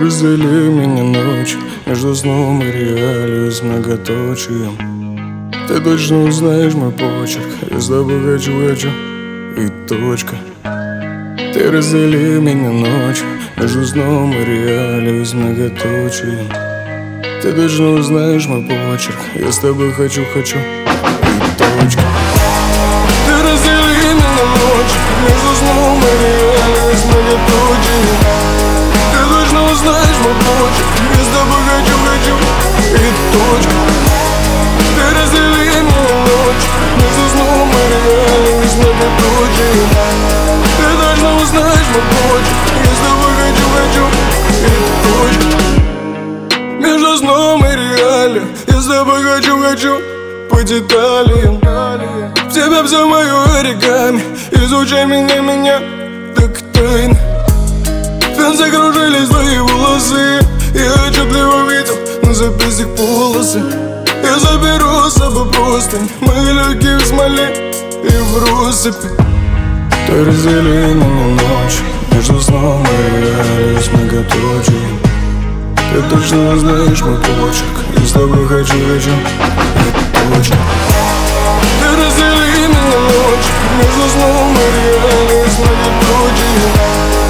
раздели меня ночью между сном и реалью с многоточием. Ты точно узнаешь мой почерк, я с тобой хочу и точка. Ты раздели меня ночью между сном и реалью с многоточием. Ты точно узнаешь мой почерк, я с тобой хочу и точка. Ты раздели меня ночью между сном и реалью с многоточием. Ты точно узнаешь мой почерк, я с тобой хочу и точка. Ты раздели меня ночью между сном и реалью с многоточием. Ты точно узнаешь мой почерк, я с тобой хочу и точка. Между сном и реалием я с тобой хочу по деталям. В тебя все мое оригами, изучай меня так тайно. Танцы кружились твои волосы, я отчетливо видел на запястьях полосы. Я заберу с собой простынь, мои легкие в смоле и в россыпи. Ты раздели меня ночью между сном и реалией с многоточием. Ты точно знаешь мой почерк, я с тобой хочу и точка. Ты раздели меня ночью между сном и реалией с многоточием.